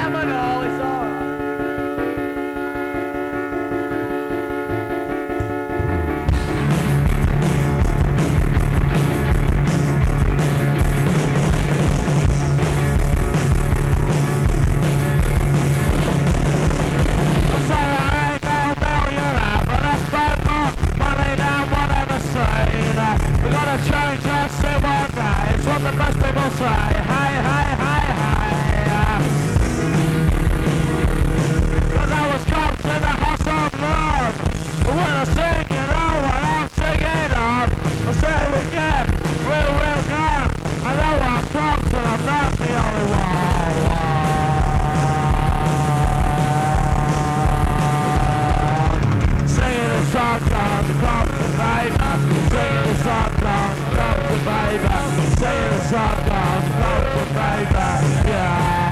know, it's alright. We're gonna change our civil days. What the best people say. Hey, hey, hey, hey. Cause I was cops in the house of love. When I sing it on, when I'm singing up, I say it again, we'll come. I know I'm cops and I'm not the only one. Singing a song called The Cops and Baby. Singing a song called The Cops and Baby. Singing a song called The Cops and Baby. Yeah.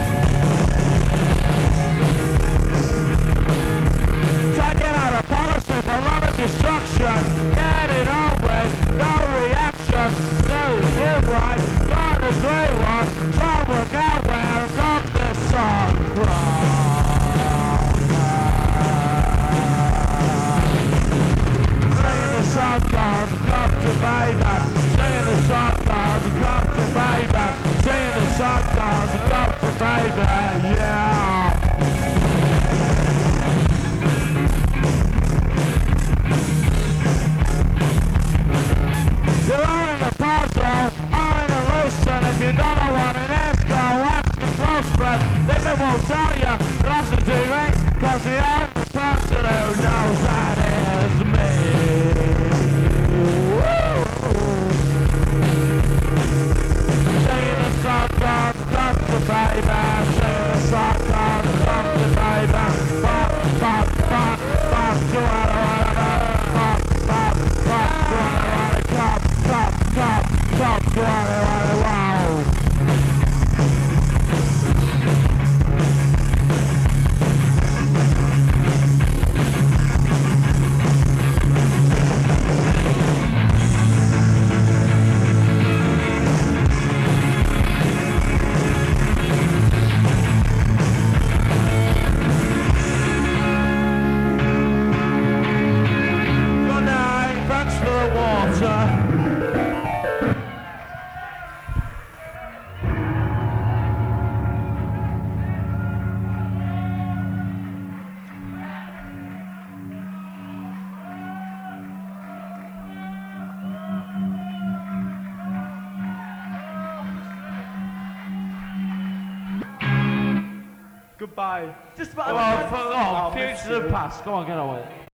Taking out a policy for running destruction. Get it on with no reaction. No, you're right. Not a great one. Try to work out where I got this song from. Song called Come to Baby. Singing the song called Come to Baby. Singing the song called Come to Baby. Yeah. You're all in the puzzle, all in the illusion. If you don't know what it is, go watch the close friend. They won't tell you lots of TV, cause the only person who knows that is me. Singing the song called Come to Baby. Singing the song called Come to Baby. Pop, pop, pop, pop, do I wanna pop, pop, pop, do I wanna cop, cop, cop, cop, do I wanna wow. Goodbye. Just Well, future to the past. Go on, get away.